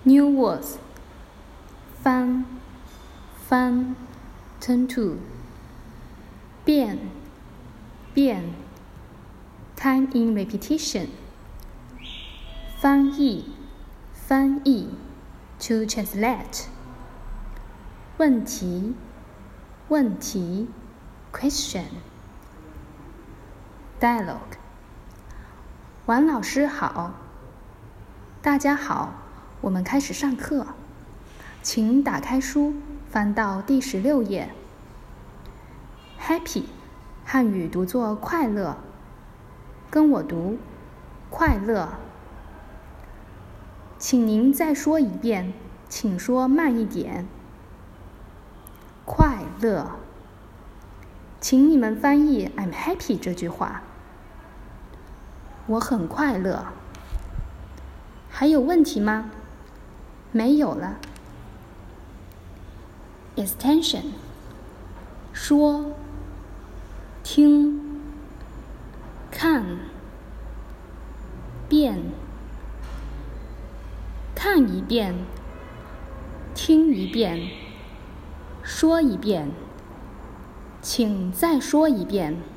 New words. Fun, fun, turn to. 变 time in repetition. 翻译 to translate. 问题 question. Dialogue. 王老师好，大家好，我们开始上课，请打开书，翻到第16页。Happy 汉语读作快乐，跟我读快乐。请您再说一遍，请说慢一点。快乐，请你们翻译 I'm happy 这句话。我很快乐。还有问题吗？没有了。Extension. 说，听，看，变，看一遍，听一遍，说一遍，请再说一遍。